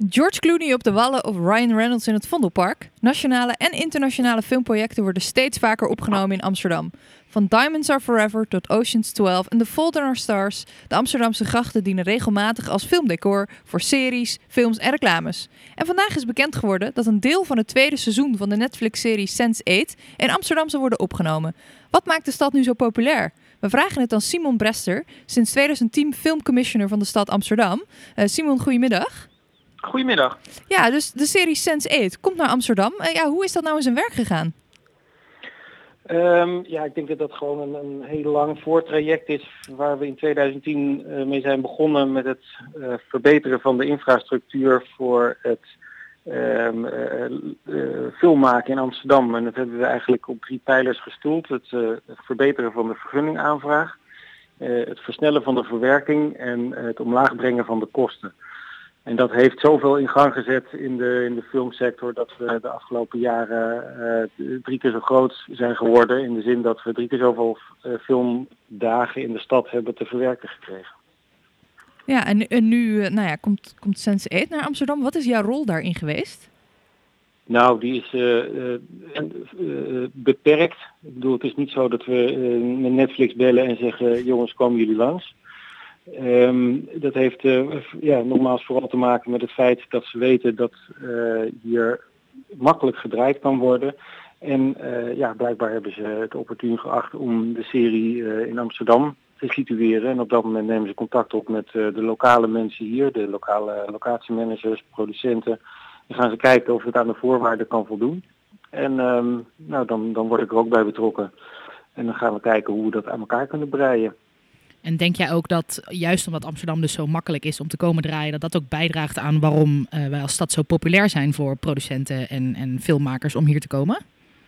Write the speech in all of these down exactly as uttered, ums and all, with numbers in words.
George Clooney op de Wallen of Ryan Reynolds in het Vondelpark. Nationale en internationale filmprojecten worden steeds vaker opgenomen in Amsterdam. Van Diamonds Are Forever tot Ocean's twaalf en The Fault in Our Stars. De Amsterdamse grachten dienen regelmatig als filmdecor voor series, films en reclames. En vandaag is bekend geworden dat een deel van het tweede seizoen van de Netflix-serie sense eight in Amsterdam zal worden opgenomen. Wat maakt de stad nu zo populair? We vragen het aan Simon Brester, sinds tweeduizend tien filmcommissioner van de stad Amsterdam. Uh, Simon, goedemiddag. Goedemiddag. Ja, dus de serie sense eight komt naar Amsterdam. Uh, ja, hoe is dat nou in zijn werk gegaan? Um, ja, ik denk dat dat gewoon een, een heel lang voortraject is waar we in tweeduizend tien uh, mee zijn begonnen met het uh, verbeteren van de infrastructuur voor het um, uh, uh, filmmaken in Amsterdam. En dat hebben we eigenlijk op drie pijlers gestoeld. Het, uh, het verbeteren van de vergunningaanvraag, uh, het versnellen van de verwerking en uh, het omlaag brengen van de kosten. En dat heeft zoveel in gang gezet in de, in de filmsector dat we de afgelopen jaren uh, drie keer zo groot zijn geworden. In de zin dat we drie keer zoveel uh, filmdagen in de stad hebben te verwerken gekregen. Ja, en, en nu uh, nou ja, komt, komt sense eight naar Amsterdam. Wat is jouw rol daarin geweest? Nou, die is uh, uh, uh, beperkt. Ik bedoel, het is niet zo dat we uh, met Netflix bellen en zeggen, jongens, komen jullie langs? Um, dat heeft uh, ja, nogmaals vooral te maken met het feit dat ze weten dat uh, hier makkelijk gedraaid kan worden. En uh, ja, blijkbaar hebben ze het opportun geacht om de serie uh, in Amsterdam te situeren. En op dat moment nemen ze contact op met uh, de lokale mensen hier, de lokale locatiemanagers, producenten. Dan gaan ze kijken of het aan de voorwaarden kan voldoen. En um, nou, dan, dan word ik er ook bij betrokken. En dan gaan we kijken hoe we dat aan elkaar kunnen breien. En denk jij ook dat, juist omdat Amsterdam dus zo makkelijk is om te komen draaien, dat dat ook bijdraagt aan waarom uh, wij als stad zo populair zijn voor producenten en, en filmmakers om hier te komen?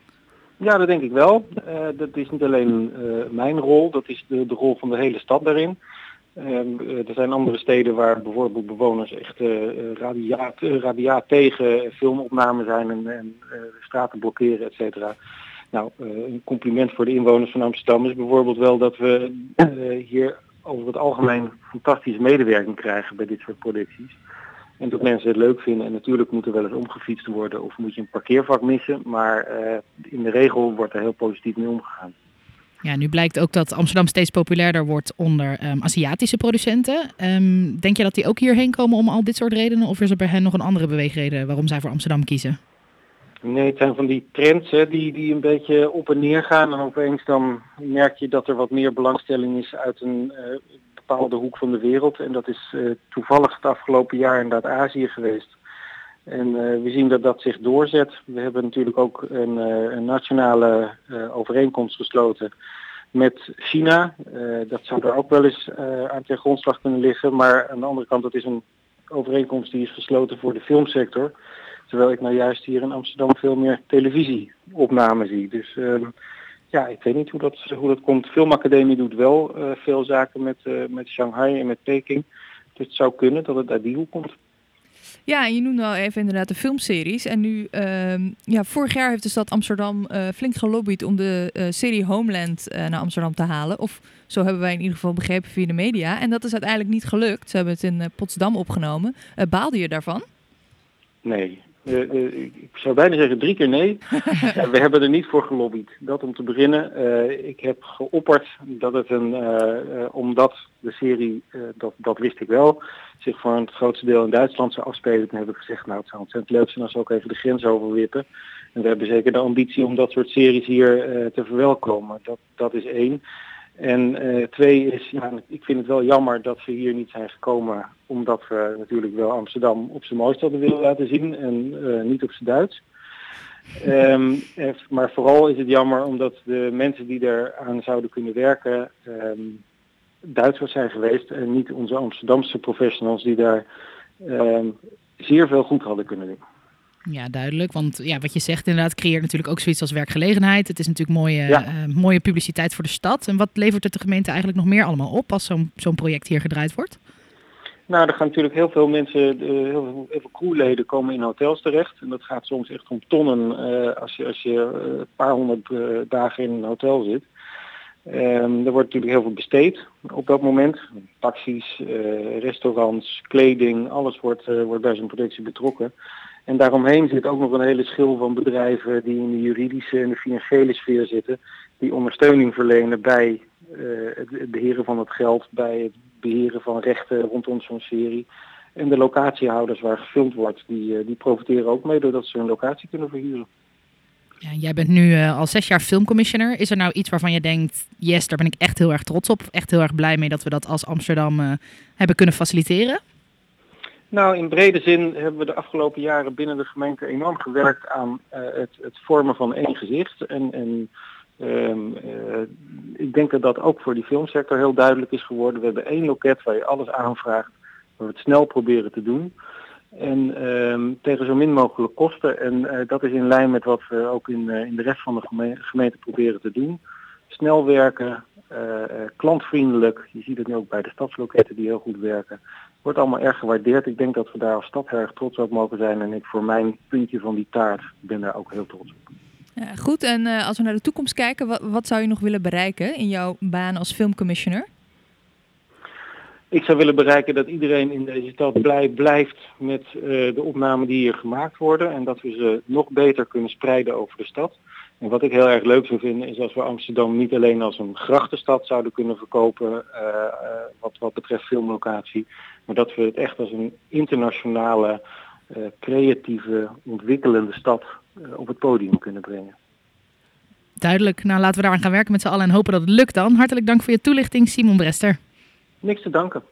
Ja, dat denk ik wel. Uh, dat is niet alleen uh, mijn rol, dat is de, de rol van de hele stad daarin. Uh, uh, er zijn andere steden waar bijvoorbeeld bewoners echt uh, radiaat, uh, radiaat tegen filmopname zijn en, en uh, straten blokkeren, et cetera. Nou, uh, een compliment voor de inwoners van Amsterdam is bijvoorbeeld wel dat we uh, hier over het algemeen fantastische medewerking krijgen bij dit soort producties. En dat mensen het leuk vinden. En natuurlijk moet er wel eens omgefietst worden of moet je een parkeervak missen. Maar uh, in de regel wordt er heel positief mee omgegaan. Ja, nu blijkt ook dat Amsterdam steeds populairder wordt onder um, Aziatische producenten. Um, denk je dat die ook hierheen komen om al dit soort redenen? Of is er bij hen nog een andere beweegreden waarom zij voor Amsterdam kiezen? Nee, het zijn van die trends hè, die, die een beetje op en neer gaan. En opeens dan merk je dat er wat meer belangstelling is uit een uh, bepaalde hoek van de wereld. En dat is uh, toevallig het afgelopen jaar inderdaad Azië geweest. En uh, we zien dat dat zich doorzet. We hebben natuurlijk ook een, uh, een nationale uh, overeenkomst gesloten met China. Uh, dat zou er ook wel eens uh, aan ten grondslag kunnen liggen. Maar aan de andere kant, dat is een overeenkomst die is gesloten voor de filmsector. Terwijl ik nou juist hier in Amsterdam veel meer televisieopnamen zie. Dus uh, ja, ik weet niet hoe dat, hoe dat komt. Filmacademie doet wel uh, veel zaken met, uh, met Shanghai en met Peking. Dus het zou kunnen dat het uit die hoek komt. Ja, en je noemde al even inderdaad de filmseries. En nu, uh, ja, vorig jaar heeft de stad Amsterdam uh, flink gelobbyd om de uh, serie Homeland uh, naar Amsterdam te halen. Of zo hebben wij in ieder geval begrepen via de media. En dat is uiteindelijk niet gelukt. Ze hebben het in uh, Potsdam opgenomen. Uh, baalde je daarvan? Nee. Uh, uh, ik zou bijna zeggen drie keer nee. uh, we hebben er niet voor gelobbyd. Dat om te beginnen. Uh, ik heb geopperd dat het een, uh, uh, omdat de serie, uh, dat, dat wist ik wel, zich voor het grootste deel in Duitsland zou afspelen. Toen heb ik gezegd, nou het zou ontzettend leuk zijn als we ook even de grens overwippen. En we hebben zeker de ambitie om dat soort series hier uh, te verwelkomen. Dat, dat is één. En uh, twee is, ja, ik vind het wel jammer dat ze hier niet zijn gekomen, omdat we natuurlijk wel Amsterdam op zijn mooiste hadden willen laten zien en uh, niet op zijn Duits. Um, maar vooral is het jammer omdat de mensen die er aan zouden kunnen werken um, Duitsers zijn geweest en niet onze Amsterdamse professionals die daar um, zeer veel goed hadden kunnen doen. Ja, duidelijk. Want ja, wat je zegt inderdaad creëert natuurlijk ook zoiets als werkgelegenheid. Het is natuurlijk mooie, ja. uh, mooie publiciteit voor de stad. En wat levert het de gemeente eigenlijk nog meer allemaal op als zo'n, zo'n project hier gedraaid wordt? Nou, er gaan natuurlijk heel veel mensen, uh, heel, veel, heel veel crewleden komen in hotels terecht. En dat gaat soms echt om tonnen uh, als je, als je uh, een paar honderd uh, dagen in een hotel zit. Um, er wordt natuurlijk heel veel besteed op dat moment. Taxis, uh, restaurants, kleding, alles wordt, uh, wordt bij zo'n productie betrokken. En daaromheen zit ook nog een hele schil van bedrijven die in de juridische en de financiële sfeer zitten. Die ondersteuning verlenen bij uh, het beheren van het geld, bij het beheren van rechten rondom zo'n serie. En de locatiehouders waar gefilmd wordt, die, uh, die profiteren ook mee doordat ze hun locatie kunnen verhuren. Ja, jij bent nu uh, al zes jaar filmcommissioner. Is er nou iets waarvan je denkt, yes, daar ben ik echt heel erg trots op. Echt heel erg blij mee dat we dat als Amsterdam uh, hebben kunnen faciliteren? Nou, in brede zin hebben we de afgelopen jaren binnen de gemeente enorm gewerkt aan uh, het, het vormen van één gezicht. En, en um, uh, ik denk dat dat ook voor die filmsector heel duidelijk is geworden. We hebben één loket waar je alles aanvraagt, waar we het snel proberen te doen. En um, tegen zo min mogelijk kosten. En uh, dat is in lijn met wat we ook in, uh, in de rest van de geme- gemeente proberen te doen. Snel werken, uh, uh, klantvriendelijk. Je ziet het nu ook bij de stadsloketten die heel goed werken. Wordt allemaal erg gewaardeerd. Ik denk dat we daar als stad erg trots op mogen zijn. En ik voor mijn puntje van die taart ben daar ook heel trots op. Ja, goed, en uh, als we naar de toekomst kijken, wat, wat zou je nog willen bereiken in jouw baan als filmcommissioner? Ik zou willen bereiken dat iedereen in deze stad blij blijft met uh, de opnamen die hier gemaakt worden. En dat we ze nog beter kunnen spreiden over de stad. En wat ik heel erg leuk zou vinden is als we Amsterdam niet alleen als een grachtenstad zouden kunnen verkopen uh, uh, wat, wat betreft filmlocatie. Maar dat we het echt als een internationale, uh, creatieve, ontwikkelende stad uh, op het podium kunnen brengen. Duidelijk. Nou, laten we daaraan gaan werken met z'n allen en hopen dat het lukt dan. Hartelijk dank voor je toelichting, Simon Brester. Niks te danken.